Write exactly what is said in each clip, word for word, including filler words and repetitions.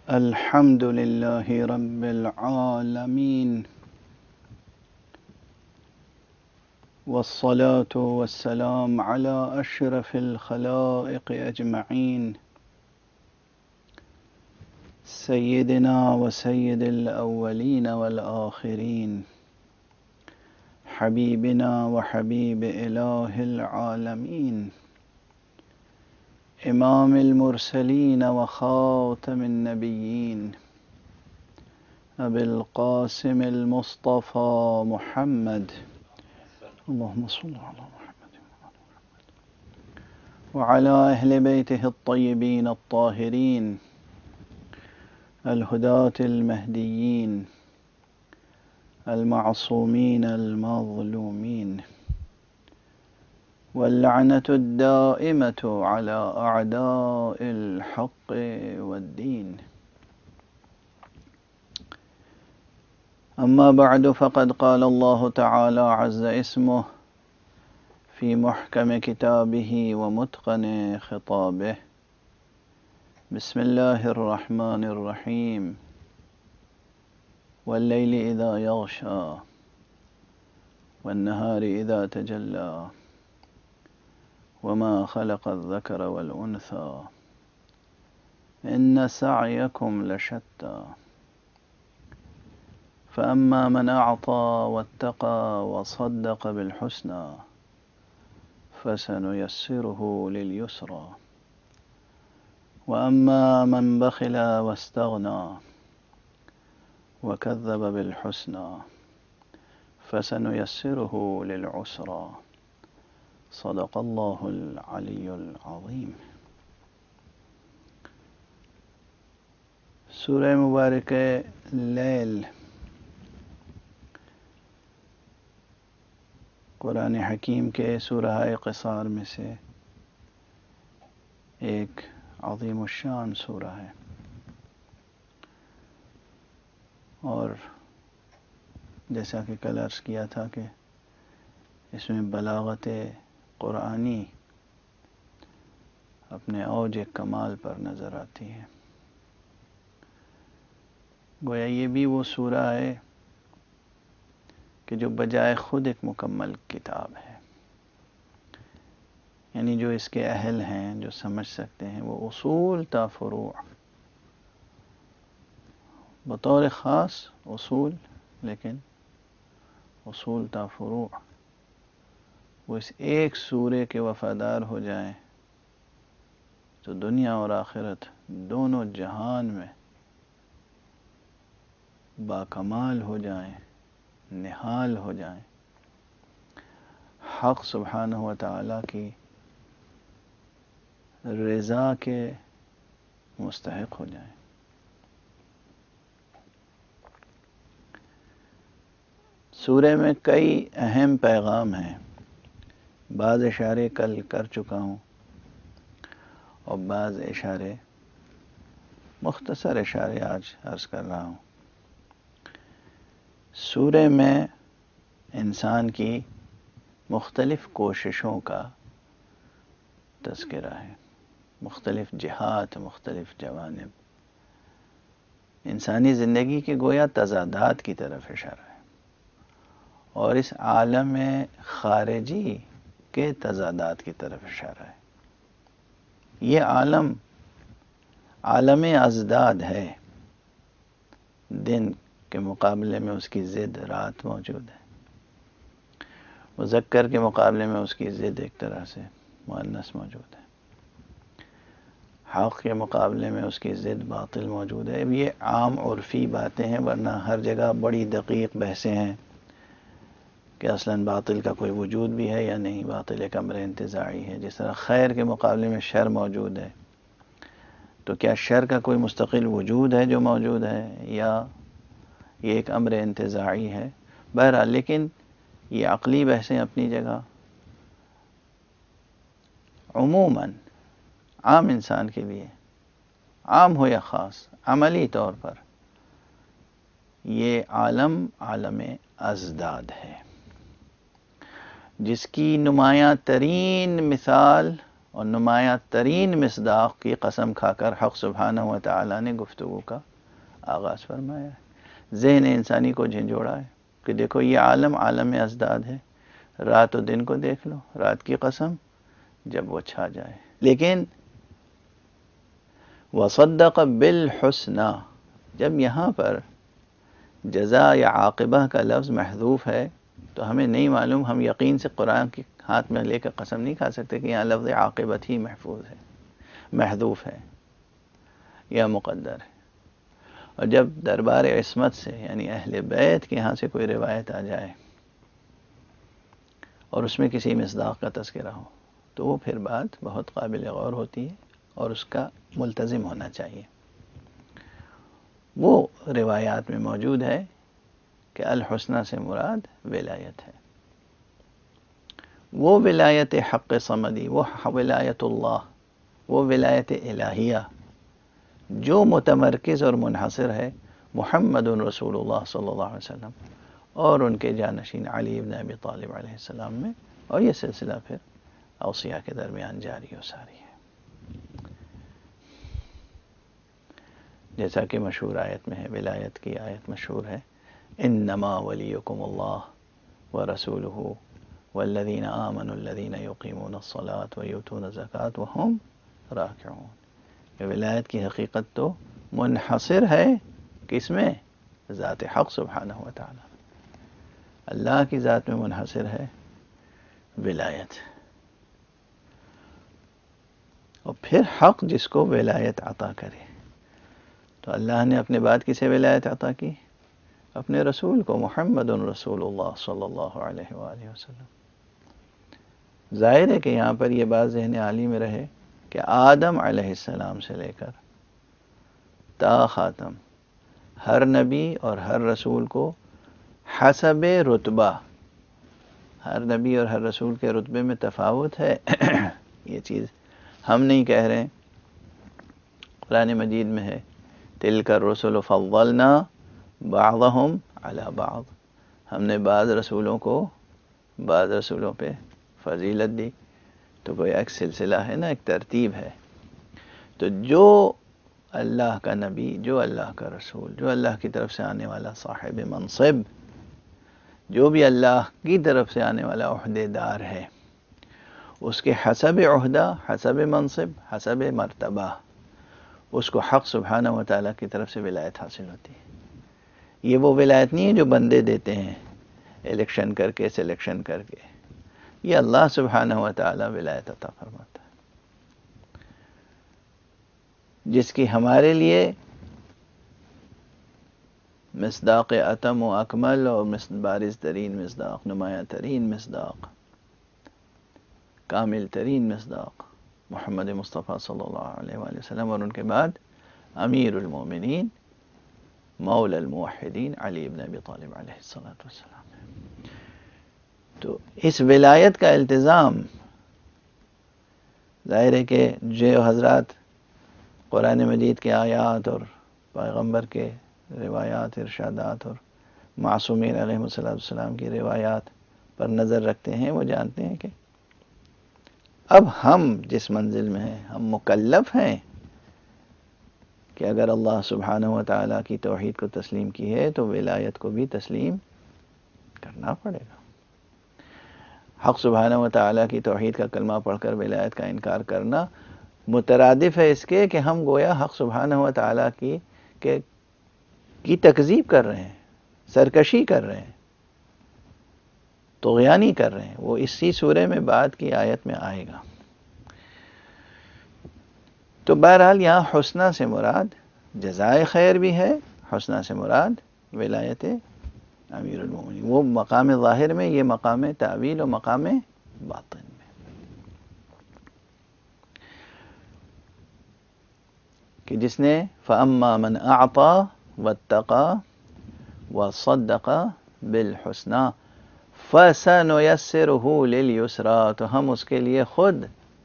الحمد لله رب العالمين، والصلاة والسلام على أشرف الخلائق أجمعين، سيدنا وسيد الأولين والآخرين، حبيبنا وحبيب إله العالمين، إمام المرسلين وخاتم النبيين، أبي القاسم المصطفى محمد، اللهم صل على محمد وعلى أهل بيته الطيبين الطاهرين الهداة المهديين المعصومين المظلومين، واللعنة الدائمة على أعداء الحق والدين. أما بعد، فقد قال الله تعالى عز اسمه في محكم كتابه ومتقن خطابه: بسم الله الرحمن الرحيم، والليل إذا يغشى والنهار إذا تجلى وما خلق الذكر والأنثى إن سعيكم لشتى، فأما من أعطى واتقى وصدق بالحسنى فسنيسره لليسرى، وأما من بخل واستغنى وكذب بالحسنى فسنيسره للعسرى. صدق الله العلی العظیم. سورہ مبارک لیل قرآن حکیم کے سورہ قصار میں سے ایک عظیم الشان سورہ ہے، اور جیسا کہ کل عرض کیا تھا کہ اس میں بلاغت قرآنی اپنے اوج کمال پر نظر آتی ہے. گویا یہ بھی وہ سورہ ہے کہ جو بجائے خود ایک مکمل کتاب ہے، یعنی جو اس کے اہل ہیں، جو سمجھ سکتے ہیں، وہ اصول تا فروع، بطور خاص اصول، لیکن اصول تا فروع وہ اس ایک سورے کے وفادار ہو جائیں تو دنیا اور آخرت دونوں جہان میں باکمال ہو جائیں، نہال ہو جائیں، حق سبحانہ و تعالیٰ کی رضا کے مستحق ہو جائیں. سورہ میں کئی اہم پیغام ہیں، بعض اشارے کل کر چکا ہوں اور بعض اشارے مختصر اشارے آج عرض کر رہا ہوں. سورہ میں انسان کی مختلف کوششوں کا تذکرہ ہے، مختلف جہات، مختلف جوانب، انسانی زندگی کے گویا تضادات کی طرف اشارہ ہے، اور اس عالم خارجی کے تضادات کی طرف اشارہ ہے. یہ عالم عالم ازداد ہے، دن کے مقابلے میں اس کی ضد رات موجود ہے، مذکر کے مقابلے میں اس کی ضد ایک طرح سے مؤنث موجود ہے، حق کے مقابلے میں اس کی ضد باطل موجود ہے. یہ عام عرفی باتیں ہیں، ورنہ ہر جگہ بڑی دقیق بحثیں ہیں کہ اصلاً باطل کا کوئی وجود بھی ہے یا نہیں، باطل ایک امر انتزاعی ہے. جس طرح خیر کے مقابلے میں شر موجود ہے، تو کیا شر کا کوئی مستقل وجود ہے جو موجود ہے، یا یہ ایک امر انتزاعی ہے؟ بہرحال، لیکن یہ عقلی بحثیں اپنی جگہ. عموماً عام انسان کے لیے، عام ہو یا خاص، عملی طور پر یہ عالم عالم ازداد ہے، جس کی نمایاں ترین مثال اور نمایاں ترین مصداق کی قسم کھا کر حق سبحانہ و تعالیٰ نے گفتگو کا آغاز فرمایا ہے، ذہن انسانی کو جھنجھوڑا ہے کہ دیکھو یہ عالم عالم ازداد ہے، رات و دن کو دیکھ لو، رات کی قسم جب وہ چھا جائے. لیکن وصدق بالحسنى، جب یہاں پر جزا یا عاقبہ کا لفظ محذوف ہے تو ہمیں نہیں معلوم، ہم یقین سے قرآن کے ہاتھ میں لے کر قسم نہیں کھا سکتے کہ یہاں لفظ عاقبت ہی محفوظ ہے، محذوف ہے یا مقدر ہے. اور جب دربار عصمت سے یعنی اہل بیت کے یہاں سے کوئی روایت آ جائے اور اس میں کسی مصداق کا تذکرہ ہو تو وہ پھر بات بہت قابل غور ہوتی ہے اور اس کا ملتزم ہونا چاہیے. وہ روایات میں موجود ہے کہ الحسنہ سے مراد ولایت ہے، وہ ولایت حق صمدی، وہ ولایت اللہ، وہ ولایت الہیہ جو متمرکز اور منحصر ہے محمد رسول اللہ صلی اللہ علیہ وسلم اور ان کے جانشین علی بن ابی طالب علیہ السلام میں، اور یہ سلسلہ پھر اوصیاء کے درمیان جاری و ساری ہے. جیسا کہ مشہور آیت میں ہے، ولایت کی آیت مشہور ہے، انما ولیکم اللہ ورسولہ والذین آمنوا الذین یقیمون الصلاة ویؤتون الزکاة وہم راکعون. کہ ولایت کی حقیقت تو منحصر ہے کس میں؟ ذات حق سبحانہ و تعالی، اللہ کی ذات میں منحصر ہے ولایت. اور پھر حق جس کو ولایت عطا کرے، تو اللہ نے اپنے بعد کسے ولایت عطا کی؟ اپنے رسول کو، محمد رسول اللہ صلی اللہ علیہ وآلہ وسلم. ظاہر ہے کہ یہاں پر یہ بات ذہن عالی میں رہے کہ آدم علیہ السلام سے لے کر تا خاتم ہر نبی اور ہر رسول کو حسب رتبہ، ہر نبی اور ہر رسول کے رتبے میں تفاوت ہے. یہ چیز ہم نہیں کہہ رہے، قرآن مجید میں ہے تلک الرسل فضلنا بعضهم علی بعض، ہم نے بعض رسولوں کو بعض رسولوں پہ فضیلت دی. تو کوئی ایک سلسلہ ہے نا، ایک ترتیب ہے. تو جو اللہ کا نبی، جو اللہ کا رسول، جو اللہ کی طرف سے آنے والا صاحب منصب، جو بھی اللہ کی طرف سے آنے والا عہدے دار ہے، اس کے حسب عہدہ، حسب منصب، حسب مرتبہ اس کو حق سبحانہ و تعالیٰ کی طرف سے ولایت حاصل ہوتی ہے. یہ وہ ولایت نہیں ہے جو بندے دیتے ہیں الیکشن کر کے، سلیکشن کر کے. یہ اللہ سبحانہ و تعالیٰ ولایت عطا فرماتا ہے، جس کی ہمارے لیے مصداق اتم و اکمل اور بارز ترین مصداق، نمایاں ترین مصداق، کامل ترین مصداق محمد مصطفیٰ صلی اللہ علیہ وآلہ وسلم، اور ان کے بعد امیر المومنین مولا الموحدین علی بن ابی طالب علیہ الصلوۃ والسلام. تو اس ولایت کا التزام ظاہر ہے کہ جو حضرات قرآن مجید کے آیات اور پیغمبر کے روایات، ارشادات اور معصومین علیہ السلام کی روایات پر نظر رکھتے ہیں، وہ جانتے ہیں کہ اب ہم جس منزل میں ہیں، ہم مکلف ہیں کہ اگر اللہ سبحانہ و تعالیٰ کی توحید کو تسلیم کی ہے تو ولایت کو بھی تسلیم کرنا پڑے گا. حق سبحانہ و تعالیٰ کی توحید کا کلمہ پڑھ کر ولایت کا انکار کرنا مترادف ہے اس کے کہ ہم گویا حق سبحانہ و تعالیٰ کی کہ کی تکذیب کر رہے ہیں، سرکشی کر رہے ہیں، طغیانی کر رہے ہیں. وہ اسی سورہ میں بعد کی آیت میں آئے گا. تو بہرحال یہاں حسنہ سے مراد جزائے خیر بھی ہے، حسنہ سے مراد ولایت امیر المومنین، وہ مقام ظاہر میں، یہ مقام تعویل و مقام باطن میں. کہ جس نے فَأَمَّا مَنْ أَعْطَى وَاتَّقَى وَصَدَّقَ بِالْحُسْنَى فَسَنُيَسِّرُهُ لِلْيُسْرَى، تو ہم اس کے لیے خود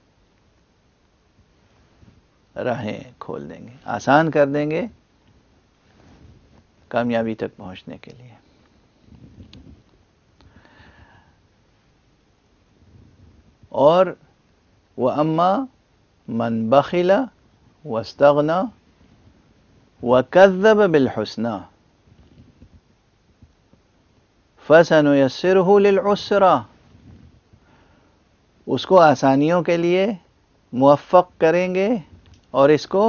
راہیں کھول دیں گے، آسان کر دیں گے کامیابی تک پہنچنے کے لیے. اور وَأَمَّا مَنْ بَخِلَ وَاسْتَغْنَى وَكَذَّبَ بِالْحُسْنَى فَسَنُيَسِّرُهُ لِلْعُسْرَى، اس کو آسانیوں کے لیے موفق کریں گے اور اس کو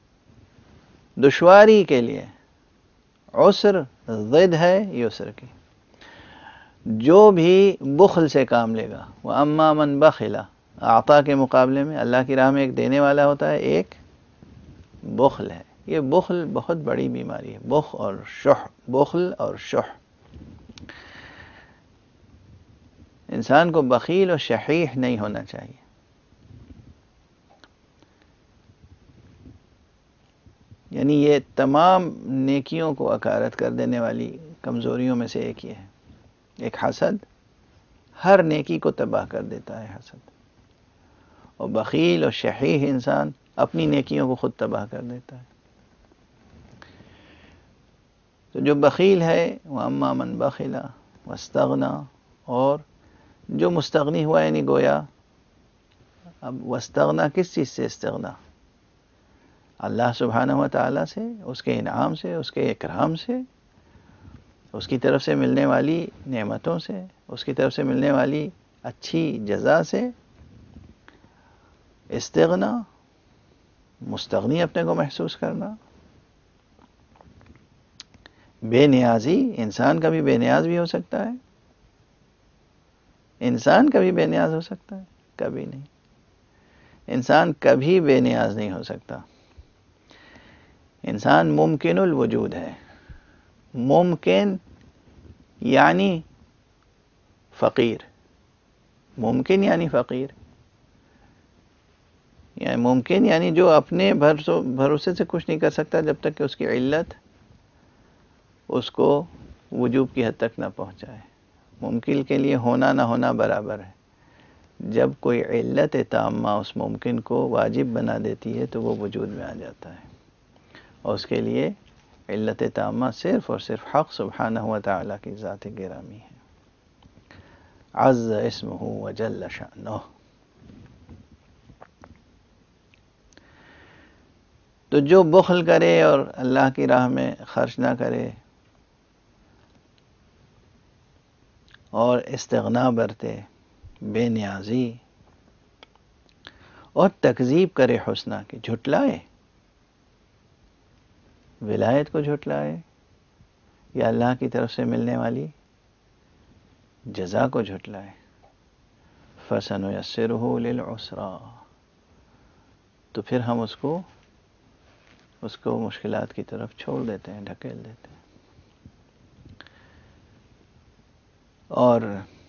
دشواری کے لیے، عسر ضد ہے یسر کی، جو بھی بخل سے کام لے گا. وَأَمَّا مَنْ بَخِلَ، عطا کے مقابلے میں اللہ کی راہ میں ایک دینے والا ہوتا ہے، ایک بخل ہے. یہ بخل بہت بڑی بیماری ہے، بخل اور شح، بخل اور شح. انسان کو بخیل اور شحیح نہیں ہونا چاہیے. یعنی یہ تمام نیکیوں کو اکارت کر دینے والی کمزوریوں میں سے ایک یہ ہے. ایک حسد ہر نیکی کو تباہ کر دیتا ہے، حسد. اور بخیل اور شحیح انسان اپنی نیکیوں کو خود تباہ کر دیتا ہے. تو جو بخیل ہے وَأَمَّا مَنْ بَخِلَ وَاسْتَغْنَى، اور جو مستغنی ہوا یعنی گویا، اب واستغنا کس چیز سے استغنا؟ اللہ سبحانہ و تعالیٰ سے، اس کے انعام سے، اس کے اکرام سے، اس کی طرف سے ملنے والی نعمتوں سے، اس کی طرف سے ملنے والی اچھی جزا سے. استغنا مستغنی اپنے کو محسوس کرنا. بے نیازی، انسان کبھی بے نیاز بھی ہو سکتا ہے. انسان کبھی بے نیاز ہو سکتا ہے؟ کبھی نہیں. انسان کبھی بے نیاز نہیں ہو سکتا. انسان ممکن الوجود ہے. ممکن یعنی فقیر، ممکن یعنی فقیر، یعنی ممکن یعنی جو اپنے بھروسے سے کچھ نہیں کر سکتا جب تک کہ اس کی علت اس کو وجوب کی حد تک نہ پہنچائے. ممکن کے لیے ہونا نہ ہونا برابر ہے. جب کوئی علت تامہ اس ممکن کو واجب بنا دیتی ہے تو وہ وجود میں آ جاتا ہے، اور اس کے لیے علت تامہ صرف اور صرف حق سبحانہ و تعالیٰ کی ذات گرامی ہے. عز اسمہ وجل شأنہ. تو جو بخل کرے اور اللہ کی راہ میں خرچ نہ کرے اور استغنا برتے، بے نیازی، اور تکذیب کرے حسنہ کی، جھٹلائے، ولایت کو جھٹلائے یا اللہ کی طرف سے ملنے والی جزا کو جھٹلائے، فَسَنُيَسِّرُهُ لِلْعُسْرَى، تو پھر ہم اس کو اس کو مشکلات کی طرف چھوڑ دیتے ہیں، ڈھکیل دیتے ہیں. اور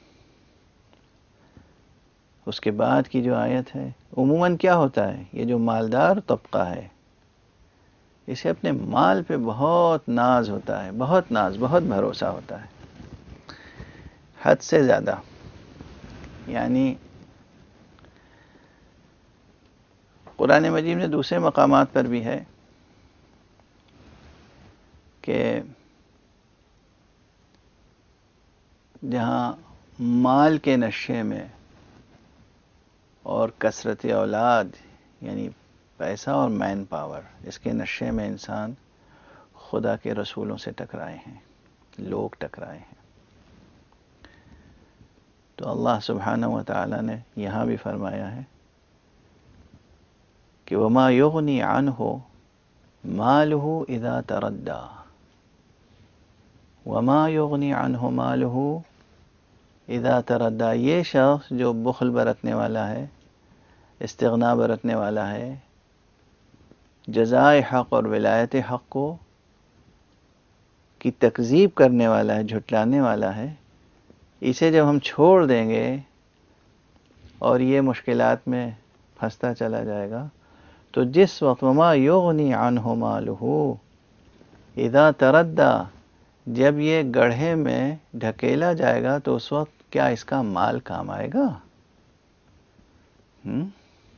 اس کے بعد کی جو آیت ہے، عموماً کیا ہوتا ہے، یہ جو مالدار طبقہ ہے اسے اپنے مال پہ بہت ناز ہوتا ہے، بہت ناز، بہت بھروسہ ہوتا ہے، حد سے زیادہ. یعنی قرآن مجید میں دوسرے مقامات پر بھی ہے کہ جہاں مال کے نشے میں اور کثرت اولاد یعنی پیسہ اور مین پاور، اس کے نشے میں انسان خدا کے رسولوں سے ٹکرائے ہیں، لوگ ٹکرائے ہیں. تو اللہ سبحانہ و تعالیٰ نے یہاں بھی فرمایا ہے کہ وَمَا يُغْنِي عَنْهُ مَالُهُ إِذَا تَرَدَّى، وَمَا يُغْنِي عَنْهُ مَالُهُ إِذَا تَرَدَّى. یہ شخص جو بخل برتنے والا ہے، استغنا برتنے والا ہے، جزائے حق اور ولایت حق کو کی تکذیب کرنے والا ہے، جھٹلانے والا ہے، اسے جب ہم چھوڑ دیں گے اور یہ مشکلات میں پھنستا چلا جائے گا، تو جس وقت وَمَا يُغْنِي عَنْهُ مَالُهُ إِذَا تَرَدَّى، جب یہ گڑھے میں ڈھکیلا جائے گا تو اس وقت کیا اس کا مال کام آئے گا؟ ہم؟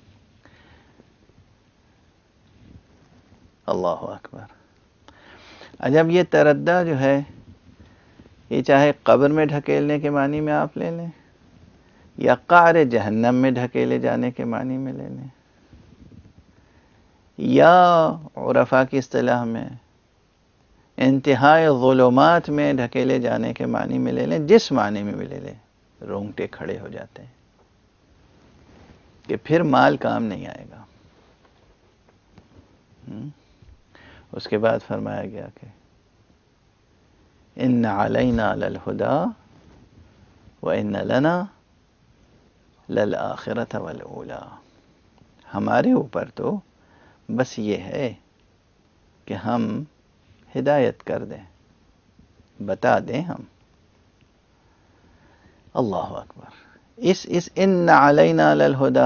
اللہ اکبر. جب یہ تردہ جو ہے، یہ چاہے قبر میں ڈھکیلنے کے معنی میں آپ لے لیں یا قعر جہنم میں ڈھکیلے جانے کے معنی میں لے لیں، یا عرفا کی اصطلاح میں انتہائی ظلمات میں ڈھکیلے جانے کے معنی میں لے لیں، جس معنی میں بھی لے لیں، رونگٹے کھڑے ہو جاتے ہیں کہ پھر مال کام نہیں آئے گا۔ اس کے بعد فرمایا گیا کہ ان علینا للہدی وان لنا للآخرۃ والاولی، ہمارے اوپر تو بس یہ ہے کہ ہم ہدایت کر دیں، بتا دیں ہم۔ اللہ اکبر۔ اس اس ان علینا للہدی،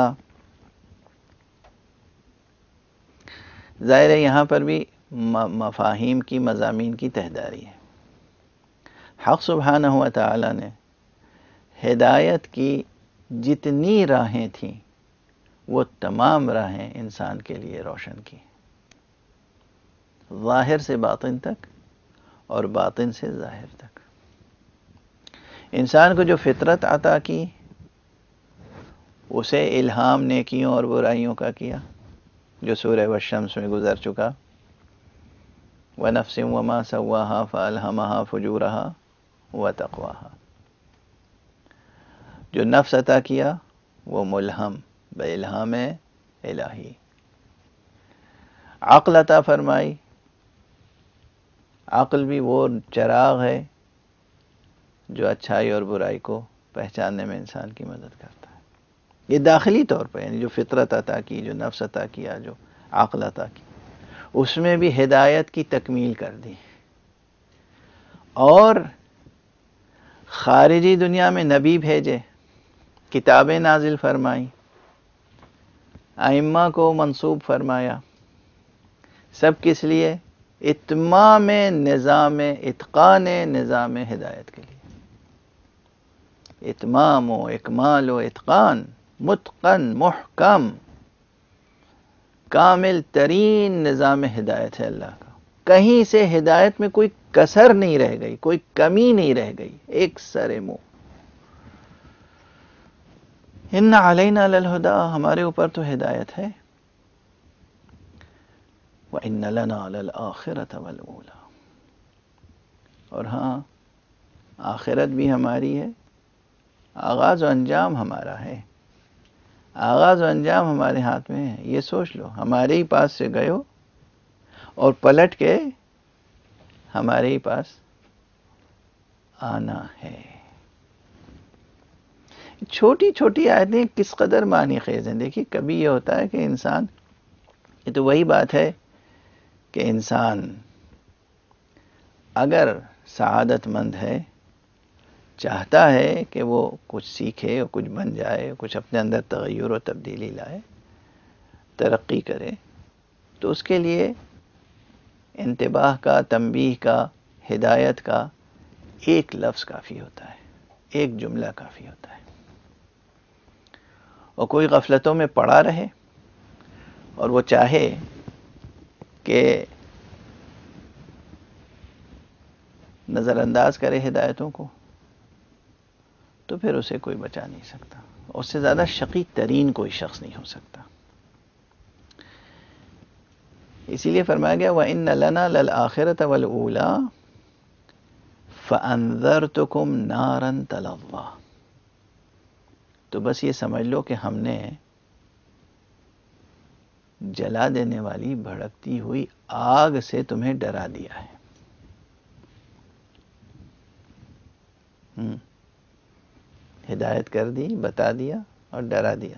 ظاہر ہے یہاں پر بھی مفاہیم کی، مضامین کی تہداری ہے۔ حق سبحانہ و تعالی نے ہدایت کی جتنی راہیں تھیں وہ تمام راہیں انسان کے لیے روشن کی، ظاہر سے باطن تک اور باطن سے ظاہر تک۔ انسان کو جو فطرت عطا کی اسے الہام نیکیوں اور برائیوں کا کیا، جو سورہ والشمس میں گزر چکا، وَنَفْسٍ وَمَا سَوَّاهَا فَأَلْهَمَهَا فُجُورَهَا وَتَقْوَاهَا، جو نفس عطا کیا وہ ملہم بِالہام الہی، عقل عطا فرمائی، عقل بھی وہ چراغ ہے جو اچھائی اور برائی کو پہچاننے میں انسان کی مدد کرتا ہے۔ یہ داخلی طور پر، یعنی جو فطرت عطا کی، جو نفس عطا کیا، جو عقل عطا کی، اس میں بھی ہدایت کی تکمیل کر دی، اور خارجی دنیا میں نبی بھیجے، کتابیں نازل فرمائیں، ائمہ کو منصوب فرمایا، سب کس لیے؟ اتمام نظام، اتقان نظام ہدایت کے لیے۔ اتمام و اکمال و اتقان، متقن، محکم، کامل ترین نظام ہدایت ہے اللہ کا، کہیں سے ہدایت میں کوئی کسر نہیں رہ گئی، کوئی کمی نہیں رہ گئی، ایک سر منہ۔ ان علینا للہدی، ہمارے اوپر تو ہدایت ہے، وَإِنَّ لَنَا لَلْآخِرَةَ وَالْأُولَى، اور ہاں آخرت بھی ہماری ہے، آغاز و انجام ہمارا ہے، آغاز و انجام ہمارے ہاتھ میں ہے۔ یہ سوچ لو، ہمارے ہی پاس سے گئے ہو اور پلٹ کے ہمارے ہی پاس آنا ہے۔ چھوٹی چھوٹی آیتیں کس قدر معنی خیز ہیں۔ دیکھیے کبھی یہ ہوتا ہے کہ انسان، یہ تو وہی بات ہے کہ انسان اگر سعادت مند ہے، چاہتا ہے کہ وہ کچھ سیکھے اور کچھ بن جائے، کچھ اپنے اندر تغیر و تبدیلی لائے، ترقی کرے، تو اس کے لیے انتباہ کا، تنبیہ کا، ہدایت کا ایک لفظ کافی ہوتا ہے، ایک جملہ کافی ہوتا ہے۔ اور کوئی غفلتوں میں پڑا رہے اور وہ چاہے کہ نظر انداز کرے ہدایتوں کو، تو پھر اسے کوئی بچا نہیں سکتا، اس سے زیادہ شقی ترین کوئی شخص نہیں ہو سکتا۔ اسی لیے فرمایا گیا وَإِنَّ لَنَا لَلْآخِرَةَ وَالْأُولَى فَأَنذَرْتُكُمْ نَارًا تَلَظَّىٰ، تو بس یہ سمجھ لو کہ ہم نے جلا دینے والی بھڑکتی ہوئی آگ سے تمہیں ڈرا دیا ہے۔ ہدایت کر دی، بتا دیا اور ڈرا دیا۔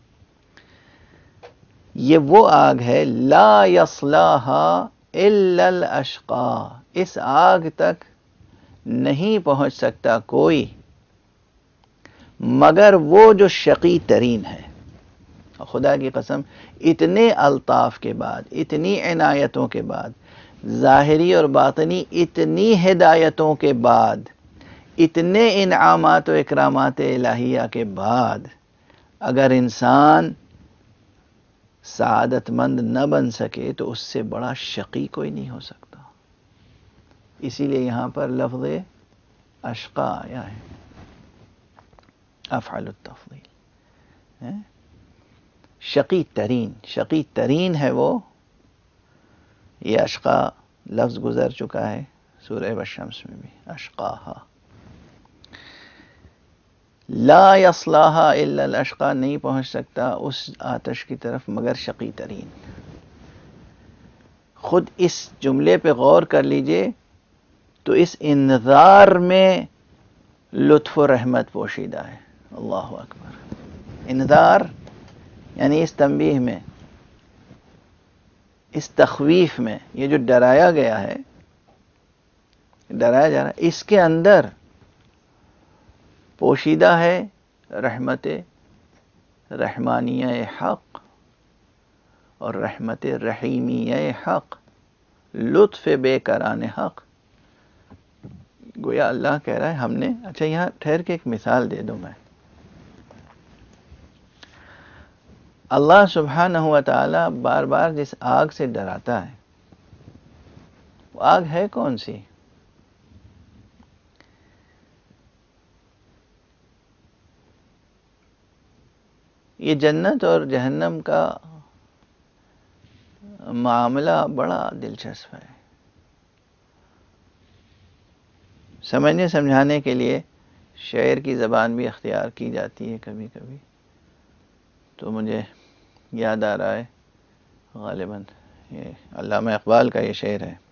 یہ وہ آگ ہے لا یصلاها الا الاشقى، اس آگ تک نہیں پہنچ سکتا کوئی مگر وہ جو شقی ترین ہے۔ خدا کی قسم، اتنے الطاف کے بعد، اتنی عنایتوں کے بعد، ظاہری اور باطنی اتنی ہدایتوں کے بعد، اتنے انعامات و اکرامات الہیہ کے بعد، اگر انسان سعادت مند نہ بن سکے تو اس سے بڑا شقی کوئی نہیں ہو سکتا۔ اسی لیے یہاں پر لفظ اشقا آیا ہے۔ افعل التفضیل. شقی ترین، شقی ترین ہے وہ، یہ اشقا لفظ گزر چکا ہے سورہ والشمس میں بھی، اشقاہا. لا یصلاھا الا الاشقا، نہیں پہنچ سکتا اس آتش کی طرف مگر شقی ترین. خود اس جملے پہ غور کر لیجئے تو اس انذار میں لطف و رحمت پوشیدہ ہے. اللہ اکبر. انذار یعنی اس تنبیہ میں، اس تخویف میں، یہ جو ڈرایا گیا ہے، ڈرایا جا رہا ہے، اس کے اندر پوشیدہ ہے رحمت رحمانیہ حق اور رحمت رحیمیہ حق، لطف بے کران حق. گویا اللہ کہہ رہا ہے ہم نے، اچھا یہاں ٹھہر کے ایک مثال دے دوں میں. اللہ سبحانہ و تعالی بار بار جس آگ سے ڈراتا ہے، وہ آگ ہے کون سی؟ یہ جنت اور جہنم کا معاملہ بڑا دلچسپ ہے. سمجھنے سمجھانے کے لیے شعر کی زبان بھی اختیار کی جاتی ہے کبھی کبھی. تو مجھے یاد آ رہا ہے غالباً یہ علامہ اقبال کا یہ شعر ہے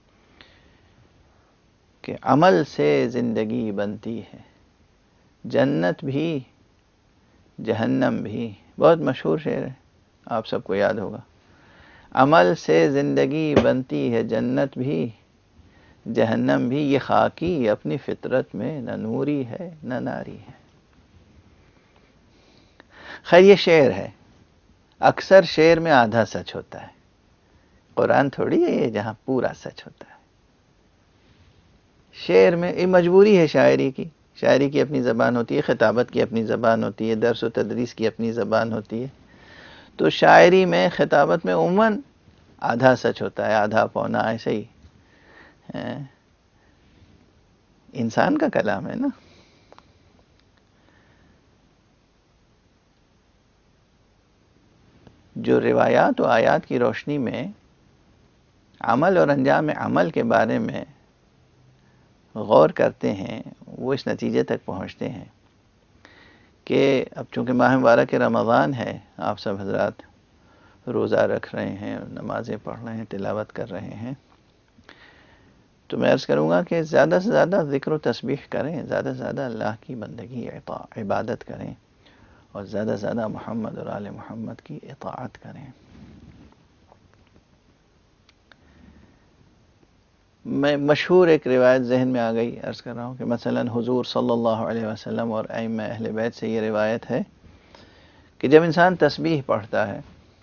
کہ عمل سے زندگی بنتی ہے، جنت بھی جہنم بھی. بہت مشہور شعر ہے، آپ سب کو یاد ہوگا. عمل سے زندگی بنتی ہے، جنت بھی جہنم بھی، یہ خاکی اپنی فطرت میں نہ نوری ہے نہ ناری ہے. خیر یہ شعر ہے، اکثر شعر میں آدھا سچ ہوتا ہے. قرآن تھوڑی ہے یہ جہاں پورا سچ ہوتا ہے. شعر میں یہ مجبوری ہے شاعری کی، شاعری کی اپنی زبان ہوتی ہے، خطابت کی اپنی زبان ہوتی ہے، درس و تدریس کی اپنی زبان ہوتی ہے. تو شاعری میں، خطابت میں عموماً آدھا سچ ہوتا ہے، آدھا پونا، ایسے ہی. انسان کا کلام ہے نا. جو روایات و آیات کی روشنی میں عمل اور انجام عمل کے بارے میں غور کرتے ہیں، وہ اس نتیجے تک پہنچتے ہیں کہ اب چونکہ ماہ مبارک رمضان ہے، آپ سب حضرات روزہ رکھ رہے ہیں، نمازیں پڑھ رہے ہیں، تلاوت کر رہے ہیں، تو میں عرض کروں گا کہ زیادہ سے زیادہ ذکر و تسبیح کریں، زیادہ سے زیادہ اللہ کی بندگی عبادت کریں، اور زیادہ سے زیادہ محمد اور آل محمد کی اطاعت کریں. میں مشہور ایک روایت ذہن میں آ گئی، عرض کر رہا ہوں کہ مثلا حضور صلی اللہ علیہ وسلم اور ائمہ اہل بیت سے یہ روایت ہے کہ جب انسان تسبیح پڑھتا ہے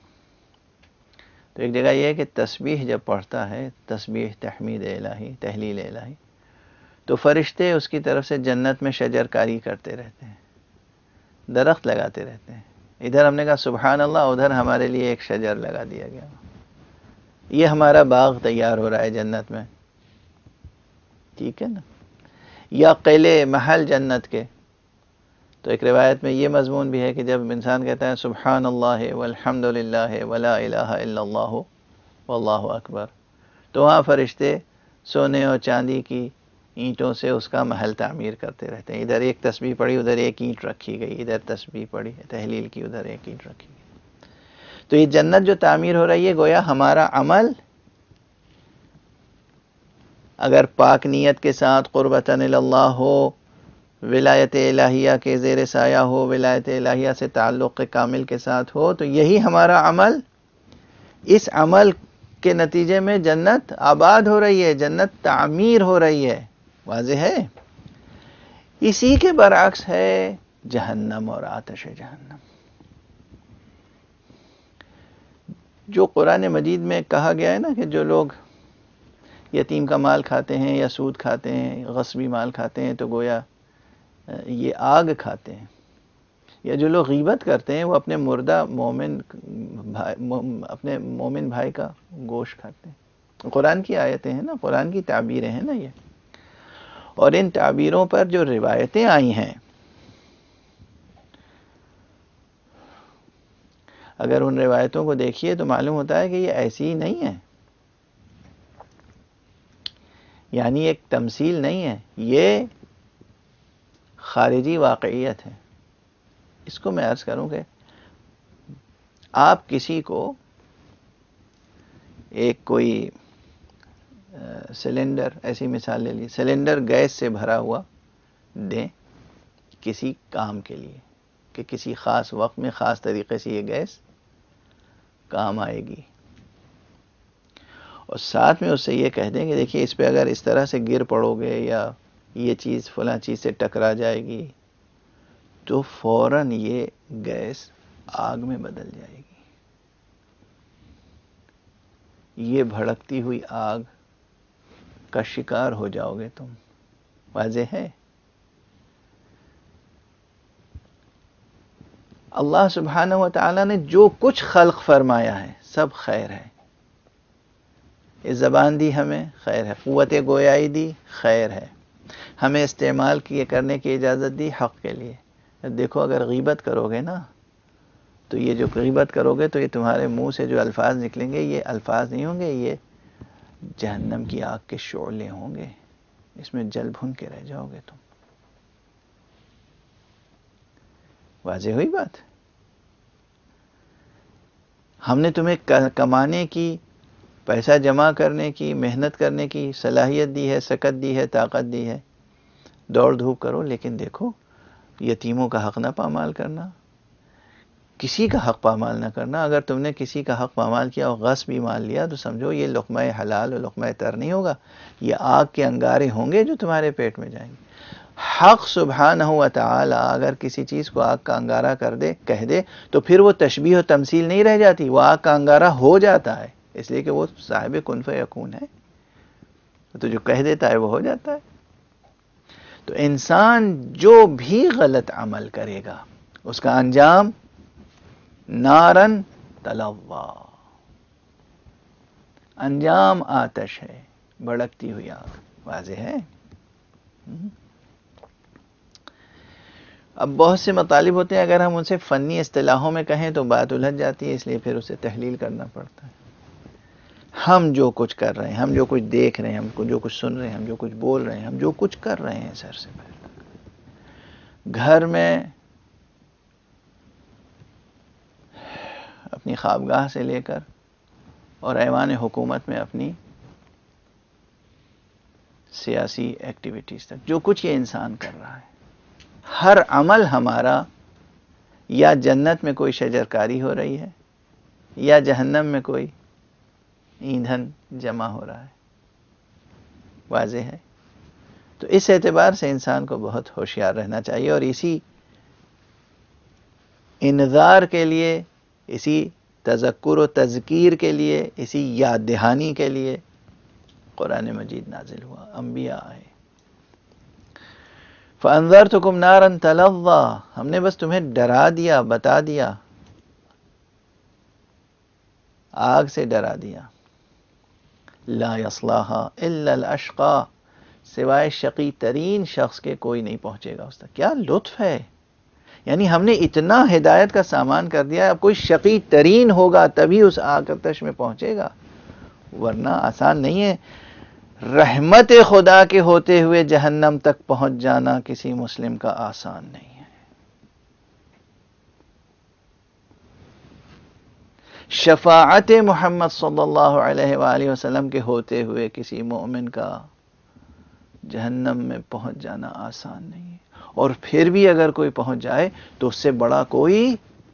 تو ایک جگہ یہ ہے کہ تسبیح جب پڑھتا ہے، تسبیح، تحمید الہی، تہلیل الہی، تو فرشتے اس کی طرف سے جنت میں شجر کاری کرتے رہتے ہیں، درخت لگاتے رہتے ہیں. ادھر ہم نے کہا سبحان اللہ، ادھر ہمارے لیے ایک شجر لگا دیا گیا، یہ ہمارا باغ تیار ہو رہا ہے جنت میں. ٹھیک ہے نا. یا قلعے، محل جنت کے، تو ایک روایت میں یہ مضمون بھی ہے کہ جب انسان کہتا ہے سبحان اللہ والحمد للہ ولا الہ الا اللہ واللہ اکبر، تو وہاں فرشتے سونے اور چاندی کی اینٹوں سے اس کا محل تعمیر کرتے رہتے ہیں. ادھر ایک تسبیح پڑھی، ادھر ایک اینٹ رکھی گئی، ادھر تسبیح پڑھی، تحلیل کی، ادھر ایک اینٹ رکھی گئی. تو یہ جنت جو تعمیر ہو رہی ہے، گویا ہمارا عمل اگر پاک نیت کے ساتھ قربتاً اللہ ہو، ولایت الہیہ کے زیر سایہ ہو، ولایت الہیہ سے تعلق کامل کے ساتھ ہو، تو یہی ہمارا عمل، اس عمل کے نتیجے میں جنت آباد ہو رہی ہے، جنت تعمیر ہو رہی ہے. واضح ہے؟ اسی کے برعکس ہے جہنم اور آتش جہنم. جو قرآن مجید میں کہا گیا ہے نا کہ جو لوگ یتیم کا مال کھاتے ہیں یا سود کھاتے ہیں، غصبی مال کھاتے ہیں، تو گویا یہ آگ کھاتے ہیں. یا جو لوگ غیبت کرتے ہیں وہ اپنے مردہ مومن بھائی، اپنے مومن بھائی کا گوشت کھاتے ہیں. قرآن کی آیتیں ہیں نا، قرآن کی تعبیریں ہیں نا یہ. اور ان تعبیروں پر جو روایتیں آئی ہیں اگر ان روایتوں کو دیکھیے تو معلوم ہوتا ہے کہ یہ ایسی ہی نہیں ہے، یعنی ایک تمثیل نہیں ہے، یہ خارجی واقعیت ہے۔ اس کو میں عرض کروں کہ آپ کسی کو ایک کوئی سلنڈر، ایسی مثال لے لی، سلنڈر گیس سے بھرا ہوا دیں کسی کام کے لیے کہ کسی خاص وقت میں خاص طریقے سے یہ گیس کام آئے گی، اور ساتھ میں اس سے یہ کہہ دیں کہ دیکھیے اس پہ اگر اس طرح سے گر پڑو گے یا یہ چیز فلاں چیز سے ٹکرا جائے گی تو فوراً یہ گیس آگ میں بدل جائے گی، یہ بھڑکتی ہوئی آگ کا شکار ہو جاؤ گے تم۔ واضح ہے؟ اللہ سبحانہ و تعالیٰ نے جو کچھ خلق فرمایا ہے سب خیر ہے۔ یہ زبان دی ہمیں، خیر ہے، قوت گویائی دی، خیر ہے، ہمیں استعمال کیے کرنے کی اجازت دی حق کے لیے۔ دیکھو اگر غیبت کرو گے نا تو یہ جو غیبت کرو گے تو یہ تمہارے منہ سے جو الفاظ نکلیں گے یہ الفاظ نہیں ہوں گے، یہ جہنم کی آگ کے شعلے ہوں گے، اس میں جل بھن کے رہ جاؤ گے تم۔ واضح ہوئی بات؟ ہم نے تمہیں کمانے کی، پیسہ جمع کرنے کی، محنت کرنے کی صلاحیت دی ہے، سکت دی ہے، طاقت دی ہے، دوڑ دھوپ کرو، لیکن دیکھو یتیموں کا حق نہ پامال کرنا، کسی کا حق پامال نہ کرنا۔ اگر تم نے کسی کا حق پامال کیا اور غصب بھی مان لیا تو سمجھو یہ لقمہ حلال اور لقمہ تر نہیں ہوگا، یہ آگ کے انگارے ہوں گے جو تمہارے پیٹ میں جائیں گے۔ حق سبحانہ و تعالی اگر کسی چیز کو آگ کا انگارہ کر دے، کہہ دے، تو پھر وہ تشبیہ و تمثیل نہیں رہ جاتی، وہ آگ کا انگارہ ہو جاتا ہے، اس لیے کہ وہ صاحب کن فیکون ہے، تو جو کہہ دیتا ہے وہ ہو جاتا ہے۔ تو انسان جو بھی غلط عمل کرے گا اس کا انجام نارن تلوا، انجام آتش ہے، بھڑکتی ہوئی آگ۔ واضح ہے؟ اب بہت سے مطالب ہوتے ہیں، اگر ہم ان سے فنی اصطلاحوں میں کہیں تو بات الجھ جاتی ہے، اس لیے پھر اسے تحلیل کرنا پڑتا ہے۔ ہم جو کچھ کر رہے ہیں، ہم جو کچھ دیکھ رہے ہیں، ہم جو کچھ سن رہے ہیں، ہم جو کچھ بول رہے ہیں، ہم جو کچھ کر رہے ہیں، سر سے پہلے گھر میں، اپنی خوابگاہ سے لے کر اور ایوان حکومت میں اپنی سیاسی ایکٹیویٹیز تک، جو کچھ یہ انسان کر رہا ہے، ہر عمل ہمارا یا جنت میں کوئی شجرکاری ہو رہی ہے یا جہنم میں کوئی ایندھن جمع ہو رہا ہے۔ واضح ہے؟ تو اس اعتبار سے انسان کو بہت ہوشیار رہنا چاہیے، اور اسی انذار کے لیے، اسی تذکر و تذکیر کے لیے، اسی یاد دہانی کے لیے قرآن مجید نازل ہوا، انبیاء آئے۔ فَأَنذَرْتُكُمْ نَارًا تَلَظَّىٰ، ہم نے بس تمہیں ڈرا دیا، بتا دیا، آگ سے ڈرا دیا۔ لا يصلاها الا الاشقى، سوائے شقی ترین شخص کے کوئی نہیں پہنچے گا اس تک۔ کیا لطف ہے، یعنی ہم نے اتنا ہدایت کا سامان کر دیا، اب کوئی شقی ترین ہوگا تبھی اس آگ آتش میں پہنچے گا، ورنہ آسان نہیں ہے۔ رحمت خدا کے ہوتے ہوئے جہنم تک پہنچ جانا کسی مسلم کا آسان نہیں ہے۔ شفاعت محمد صلی اللہ علیہ وآلہ وسلم کے ہوتے ہوئے کسی مومن کا جہنم میں پہنچ جانا آسان نہیں ہے، اور پھر بھی اگر کوئی پہنچ جائے تو اس سے بڑا کوئی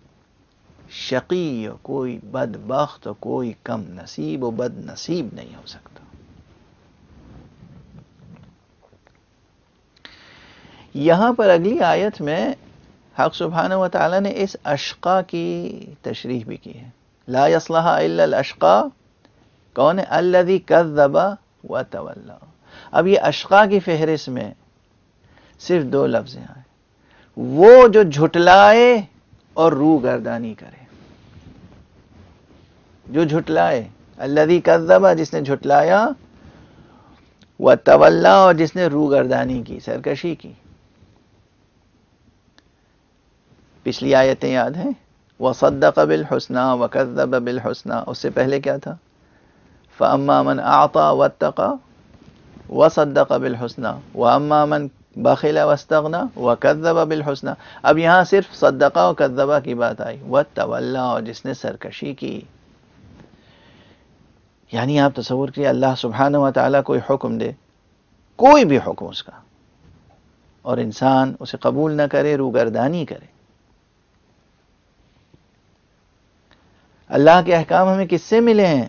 شقی، کوئی بدبخت، کوئی کم نصیب و بد نصیب نہیں ہو سکتا۔ یہاں پر اگلی آیت میں حق سبحانہ و تعالی نے اس اشقا کی تشریح بھی کی ہے۔ لا یصلحا الا الاشقا، کون ہے؟ الذی کذب وتولی۔ اب یہ اشقا کی فہرست میں صرف دو لفظ ہیں، وہ جو جھٹلائے اور رو گردانی کرے۔ جو جھٹلائے، الذی کذب جس نے جھٹلایا، وتولی اور جس نے رو گردانی کی، سرکشی کی۔ پچھلی آیتیں یاد ہیں؟ وصدق بالحسنى وكذب بالحسنى، اس سے پہلے کیا تھا؟ فاما من اعطى واتقى وصدق بالحسنى واما من بخل واستغنى وكذب بالحسنى. اب یہاں صرف صدقہ و کذبہ کی بات آئی، وتولى، اور جس نے سرکشی کی. یعنی آپ تصور کیے اللہ سبحانہ و تعالیٰ کوئی حکم دے، کوئی بھی حکم اس کا، اور انسان اسے قبول نہ کرے، روگردانی کرے. اللہ کے احکام ہمیں کس سے ملے ہیں؟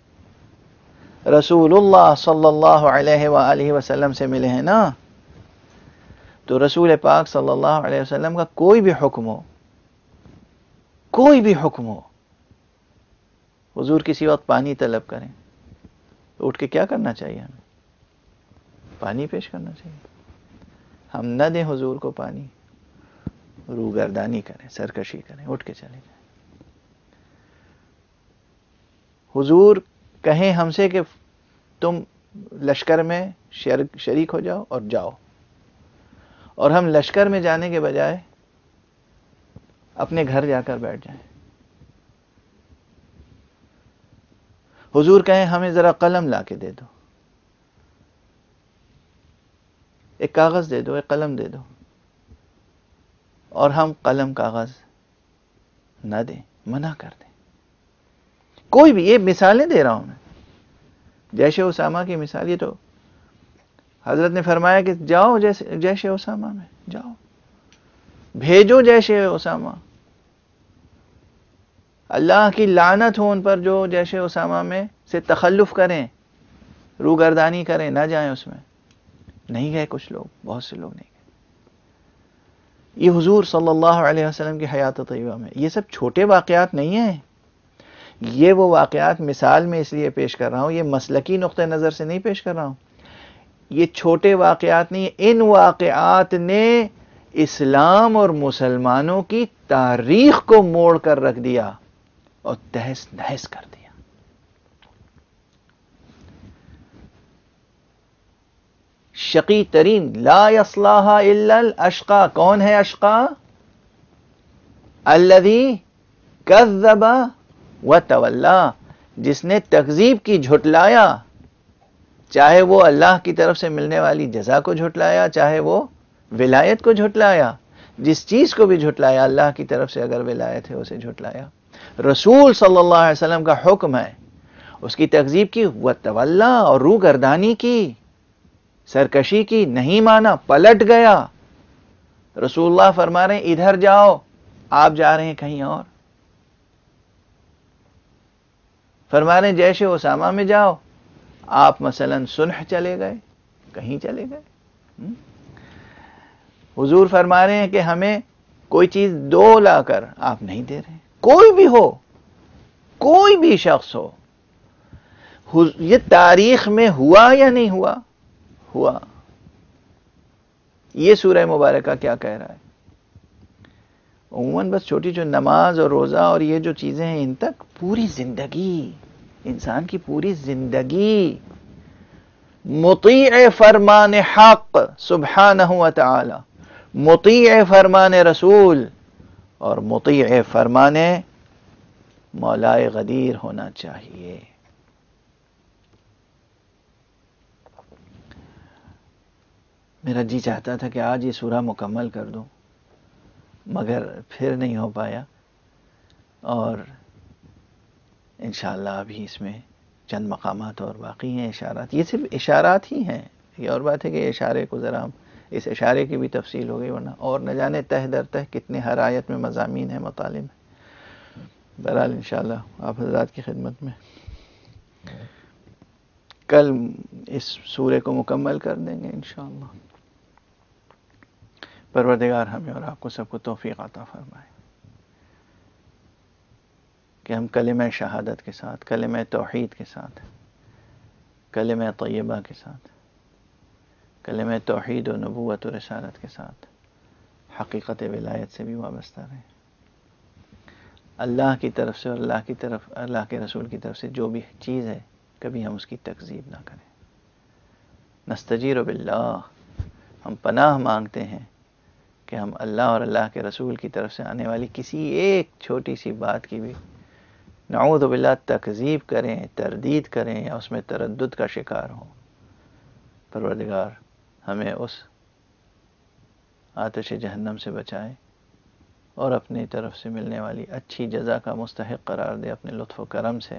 رسول اللہ صلی اللہ علیہ وآلہ وسلم سے ملے ہیں نا. تو رسول پاک صلی اللہ علیہ وسلم کا کوئی بھی حکم ہو، کوئی بھی حکم ہو، حضور کسی وقت پانی طلب کریں تو اٹھ کے کیا کرنا چاہیے؟ ہمیں پانی پیش کرنا چاہیے. ہم نہ دیں حضور کو پانی، روگردانی کریں، سرکشی کریں، اٹھ کے چلے جائیں. حضور کہیں ہم سے کہ تم لشکر میں شریک ہو جاؤ اور جاؤ، اور ہم لشکر میں جانے کے بجائے اپنے گھر جا کر بیٹھ جائیں. حضور کہیں ہمیں ذرا قلم لا کے دے دو، ایک کاغذ دے دو، ایک قلم دے دو، اور ہم قلم کاغذ نہ دیں، منع کر دیں. کوئی بھی، یہ مثالیں دے رہا ہوں میں، جیش اسامہ کی مثال. یہ تو حضرت نے فرمایا کہ جاؤ جیسے جیش اسامہ میں جاؤ، بھیجو جیش اسامہ. اللہ کی لعنت ہو ان پر جو جیش اسامہ میں سے تخلف کریں، روگردانی کریں، نہ جائیں اس میں. نہیں گئے کچھ لوگ، بہت سے لوگ نہیں گئے. یہ حضور صلی اللہ علیہ وسلم کی حیات طیبہ میں یہ سب چھوٹے واقعات نہیں ہیں. یہ وہ واقعات مثال میں اس لیے پیش کر رہا ہوں، یہ مسلکی نقطہ نظر سے نہیں پیش کر رہا ہوں. یہ چھوٹے واقعات نہیں، ان واقعات نے اسلام اور مسلمانوں کی تاریخ کو موڑ کر رکھ دیا اور تہس نہس کر دیا. شقی ترین لا یصلاھا الا الاشقى. کون ہے اشقا؟ الذی کذب وتولی، جس نے تکذیب کی، جھٹلایا. چاہے وہ اللہ کی طرف سے ملنے والی جزا کو جھٹلایا، چاہے وہ ولایت کو جھٹلایا. جس چیز کو بھی جھٹلایا، اللہ کی طرف سے اگر ولایت ہے اسے جھٹلایا. رسول صلی اللہ علیہ وسلم کا حکم ہے، اس کی تکذیب کی، وتولی، اور روگردانی کی، سرکشی کی، نہیں مانا، پلٹ گیا. رسول اللہ فرما رہے ہیں ادھر جاؤ، آپ جا رہے ہیں کہیں اور. فرما رہے ہیں جیش اسامہ میں جاؤ، آپ مثلا صلح چلے گئے، کہیں چلے گئے. حضور فرما رہے ہیں کہ ہمیں کوئی چیز دو لا کر آپ نہیں دے رہے. کوئی بھی ہو، کوئی بھی شخص ہو. یہ تاریخ میں ہوا یا نہیں ہوا؟ ہوا. یہ سورہ مبارکہ کیا کہہ رہا ہے؟ عموماً بس چھوٹی جو نماز اور روزہ اور یہ جو چیزیں ہیں ان تک، پوری زندگی، انسان کی پوری زندگی مطیع فرمان حق سبحانہ و تعالی، مطیع فرمان رسول اور مطیع فرمان مولائے غدیر ہونا چاہیے. میرا جی چاہتا تھا کہ آج یہ سورہ مکمل کر دوں، مگر پھر نہیں ہو پایا، اور انشاءاللہ ابھی اس میں چند مقامات اور باقی ہیں، اشارات. یہ صرف اشارات ہی ہیں. یہ اور بات ہے کہ اشارے کو ذرا ہم اس اشارے کی بھی تفصیل ہو گئی، ورنہ اور نہ جانے تہ در تہ کتنے ہر آیت میں مضامین ہیں، مطالب ہیں. بہرحال انشاءاللہ آپ حضرات کی خدمت میں کل اس سورے کو مکمل کر دیں گے انشاءاللہ. پروردگار ہمیں اور آپ کو سب کو توفیق عطا فرمائے کہ ہم کلمہ شہادت کے ساتھ، کلمہ توحید کے ساتھ، کلمہ طیبہ کے ساتھ، کلمہ توحید و نبوت و رسالت کے ساتھ حقیقت ولایت سے بھی وابستہ رہیں. اللہ کی طرف سے اور اللہ کی طرف اللہ کے رسول کی طرف سے جو بھی چیز ہے کبھی ہم اس کی تکذیب نہ کریں. نستجیر باللہ، ہم پناہ مانگتے ہیں کہ ہم اللہ اور اللہ کے رسول کی طرف سے آنے والی کسی ایک چھوٹی سی بات کی بھی نعوذ باللہ تکذیب کریں، تردید کریں یا اس میں تردد کا شکار ہوں۔ پروردگار ہمیں اس آتش جہنم سے بچائے اور اپنی طرف سے ملنے والی اچھی جزا کا مستحق قرار دے اپنے لطف و کرم سے،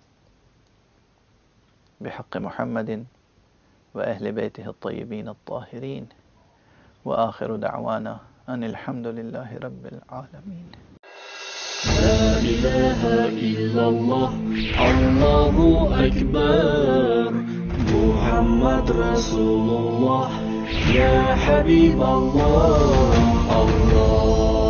بحق محمد و اہل بیتہ الطیبین الطاہرین، وآخر دعوانا ان الحمد للہ رب العالمین۔ لا إله إلا الله الله أكبر محمد رسول الله يا حبيب الله الله